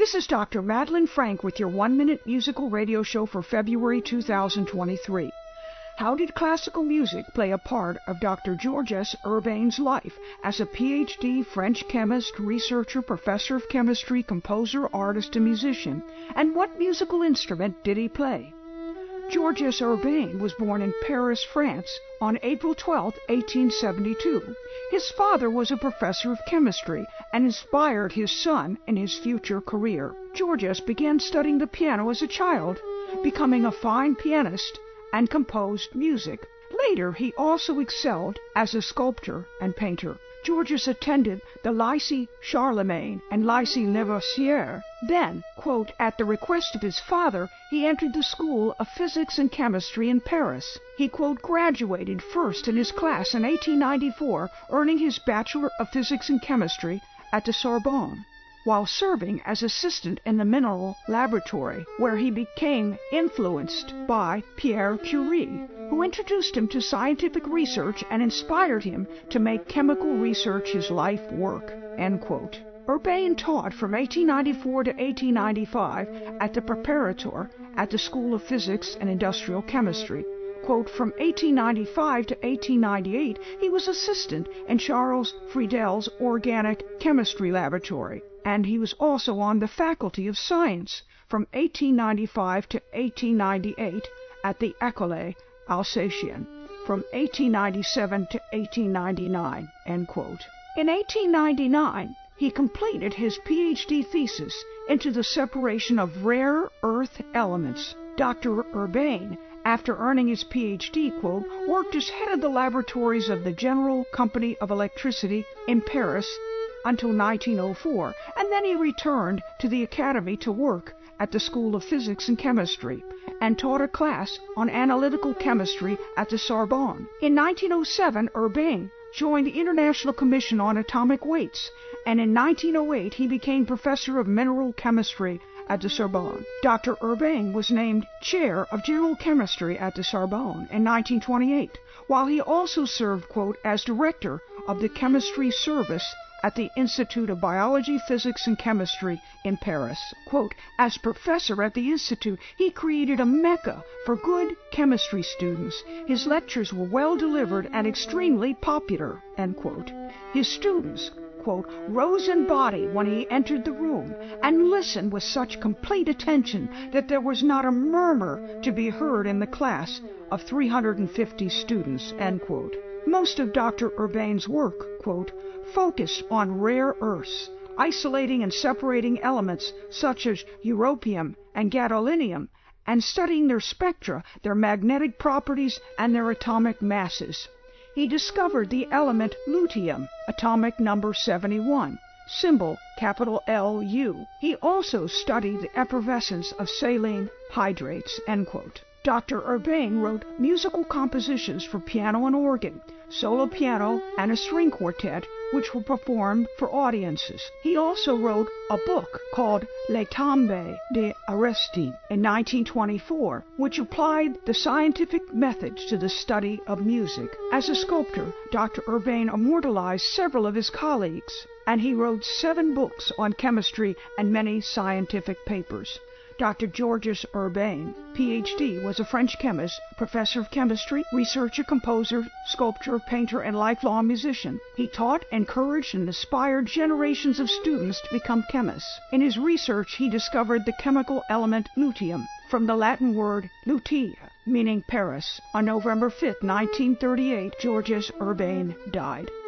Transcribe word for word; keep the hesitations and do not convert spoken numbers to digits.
This is Doctor Madeline Frank with your one-minute musical radio show for February two thousand twenty-three. How did classical music play a part of Doctor Georges Urbain's life as a P H D French chemist, researcher, professor of chemistry, composer, artist, and musician? And what musical instrument did he play? Georges Urbain was born in Paris, France, on April twelfth, eighteen seventy-two. His father was a professor of chemistry and inspired his son in his future career. Georges began studying the piano as a child, becoming a fine pianist, and composed music. Later, he also excelled as a sculptor and painter. Georges attended the Lycée Charlemagne and Lycée Lavoisier. Then, quote, at the request of his father, he entered the School of Physics and Chemistry in Paris. He, quote, graduated first in his class in eighteen ninety-four, earning his Bachelor of Physics and Chemistry at the Sorbonne, while serving as assistant in the mineral laboratory, where he became influenced by Pierre Curie, who introduced him to scientific research and inspired him to make chemical research his life work, end quote. Urbain taught from eighteen ninety-four to eighteen ninety-five at the Preparatoire at the School of Physics and Industrial Chemistry. Quote, from eighteen ninety-five to eighteen ninety-eight, he was assistant in Charles Friedel's Organic Chemistry Laboratory, and he was also on the Faculty of Science from eighteen ninety-five to eighteen ninety-eight at the École Alsatienne, from eighteen ninety-seven to eighteen ninety-nine, end quote. In eighteen ninety-nine, he completed his P H D thesis into the separation of rare earth elements. Doctor Urbain, after earning his P H D, quote, worked as head of the laboratories of the General Company of Electricity in Paris until nineteen oh four, and then he returned to the academy to work at the School of Physics and Chemistry and taught a class on analytical chemistry at the Sorbonne. In nineteen oh seven, Urbain joined the International Commission on Atomic Weights, and in nineteen oh eight he became professor of mineral chemistry at the Sorbonne. Doctor Urbain was named chair of general chemistry at the Sorbonne in nineteen twenty-eight, while he also served, quote, as director of the chemistry service at the Institute of Biology, Physics, and Chemistry in Paris. Quote, as professor at the Institute, he created a mecca for good chemistry students. His lectures were well delivered and extremely popular, end quote. His students, quote, rose in body when he entered the room and listened with such complete attention that there was not a murmur to be heard in the class of three hundred fifty students, end quote. Most of Doctor Urbain's work, quote, focused on rare earths, isolating and separating elements such as europium and gadolinium, and studying their spectra, their magnetic properties, and their atomic masses. He discovered the element lutetium, atomic number seventy-one, symbol capital L U. He also studied the effervescence of saline hydrates, end quote. Doctor Urbain wrote musical compositions for piano and organ, solo piano, and a string quartet, which were performed for audiences. He also wrote a book called Les Tombes d'Aristide in nineteen twenty-four, which applied the scientific methods to the study of music. As a sculptor, Doctor Urbain immortalized several of his colleagues, and he wrote seven books on chemistry and many scientific papers. Doctor Georges Urbain, P H D, was a French chemist, professor of chemistry, researcher, composer, sculptor, painter, and lifelong musician. He taught, encouraged, and inspired generations of students to become chemists. In his research, he discovered the chemical element lutetium, from the Latin word lutea, meaning Paris. On November fifth, nineteen thirty-eight, Georges Urbain died.